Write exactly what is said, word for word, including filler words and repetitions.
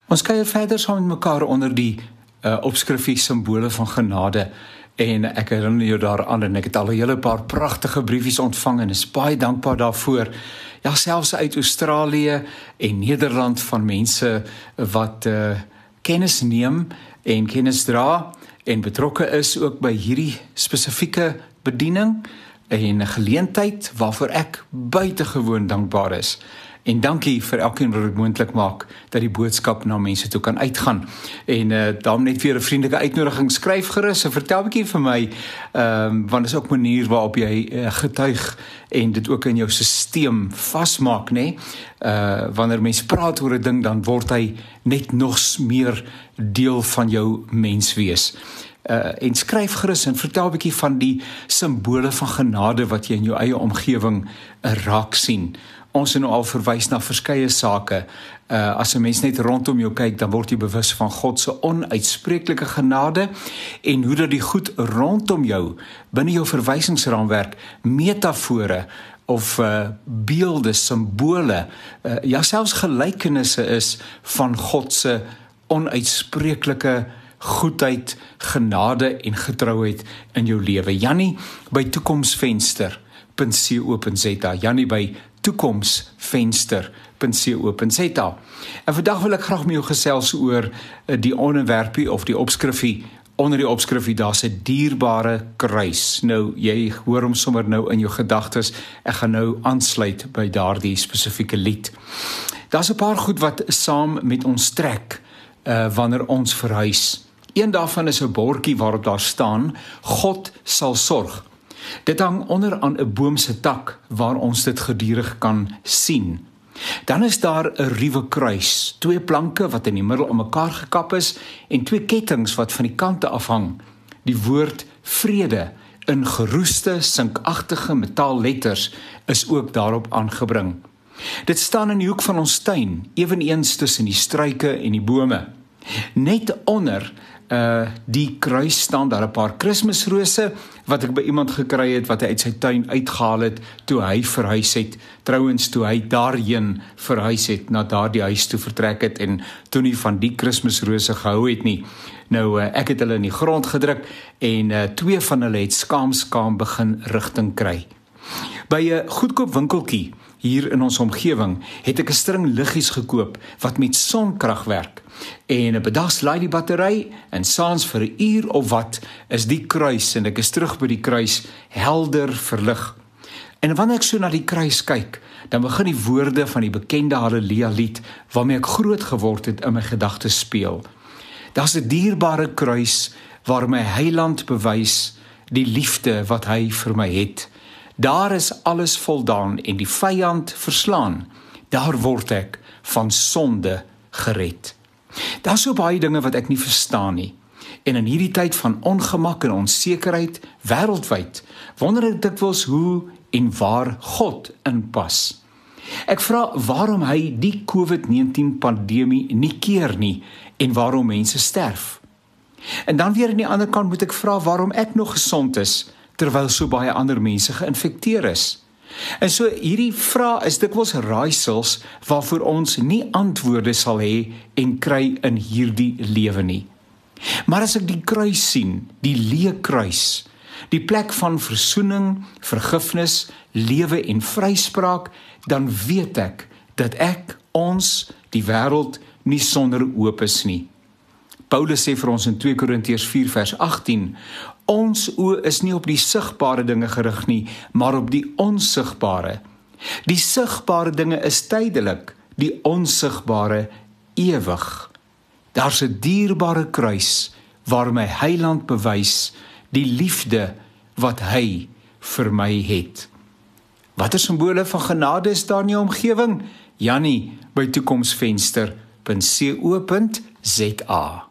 Ons kuier verder saam met mekaar onder die uh, opskrifie simbole van genade en ek herinner jou daaraan en ek het al 'n hele paar pragtige briefies ontvang en is baie dankbaar daarvoor. Ja, selfs uit Australië en Nederland van mense wat uh, kennis neem en kennis dra en betrokke is ook by hierdie spesifieke bediening en geleentheid waarvoor ek buitengewoon dankbaar is. En dankie vir elkeen wat dit moontlik maak dat die boodskap na mense toe kan uitgaan. En uh, daarom net weer 'n vriendelike uitnodiging, skryf gerus en vertel 'n bietjie vir my, um, want dit is ook 'n manier waarop jy uh, getuig en dit ook in jou stelsel vasmaak, nê? Uh, wanneer mense praat oor 'n ding, dan word hy net nog meer deel van jou menswees. Uh, en skryf gerus en vertel 'n bietjie van die simbole van genade wat jy in jou eie omgewing uh, raak sien. Ons het nou al verwys na verskeie sake. Uh, as 'n mens net rondom jou kyk, dan word jy bewus van God se onuitspreeklike genade en hoe dat die goed rondom jou, binne jou verwysingsraamwerk, metafore of uh, beelde, simbole, uh, ja selfs gelykenisse is van God se onuitspreeklike goedheid, genade en getrouheid in jou lewe. Jannie by toekomsvenster punt co punt za. Jannie by toekomsvenster punt co punt za. En vandag wil ek graag met jou gesels oor die onderwerpie of die opskrifie. Onder die opskrifie daar's 'n dierbare kruis. Nou, jy hoor hom sommer nou in jou gedagtes. Ek gaan nou aansluit by daardie spesifieke lied. Daar's 'n paar goed wat saam met ons trek uh, wanneer ons verhuis. Een daarvan is 'n bordjie waarop daar staan: God sal sorg. Dit hang onder aan 'n boom se tak waar ons dit gedurig kan sien. Dan is daar 'n ruwe kruis, twee planke wat in die middel om mekaar gekap is en twee kettinge wat van die kante afhang. Die woord vrede in geroeste, sinkagtige metaalletters is ook daarop aangebring. Dit staan in die hoek van ons tuin, eweneens tussen die struike en die bome. Net onder Uh, die kruis staan daar 'n paar Kersrose wat ek by iemand gekry het wat hy uit sy tuin uitgehaal het toe hy verhuis het. Trouwens toe hy daarheen verhuis het, na daardie huis toe vertrek het en toe nie van die Kersrose gehou het nie. Nou uh, ek het hulle in die grond gedruk en uh, twee van hulle het skaam-skaam begin rigting kry. By 'n goedkoop winkeltjie hier in ons omgewing het ek 'n string liggies gekoop wat met sonkrag werk. En 'n bedags laai die battery en saans vir 'n uur of wat is die kruis en ek is terug by die kruis helder verlig. En wanneer ek so na die kruis kyk, dan begin die woorde van die bekende Halleluja lied waarmee ek groot geword het in my gedagtes speel. Daar's 'n dierbare kruis waar my Heiland bewys die liefde wat hy vir my het. Daar is alles voldaan en die vyand verslaan. Daar word ek van sonde gered. Daar's so baie dinge wat ek nie verstaan nie. En in hierdie tyd van ongemak en onsekerheid wêreldwyd, wonder ek dikwels hoe en waar God inpas. Ek vra waarom hy die COVID negentien pandemie nie keer nie en waarom mense sterf. En dan weer aan die ander kant moet ek vra waarom ek nog gesond is terwyl so baie ander mense geïnfekteer is. En so hierdie vraag is dikwels raaisels waarvoor ons nie antwoorde sal hê en kry in hierdie lewe nie. Maar as ek die kruis sien, die leë kruis, die plek van versoening, vergifnis, lewe en vryspraak, dan weet ek dat ek, ons, die wêreld nie sonder oop is nie. Paulus sê vir ons in twee Korintiërs vier vers agttien, ons oë is nie op die sigbare dinge gerig nie, maar op die onsigbare. Die sigbare dinge is tydelik, die onsigbare ewig. Daar's 'n dierbare kruis waar my Heiland bewys die liefde wat hy vir my het. Watter simbole van genade is daar in jou omgewing? Jannie by toekomsvenster punt co punt za.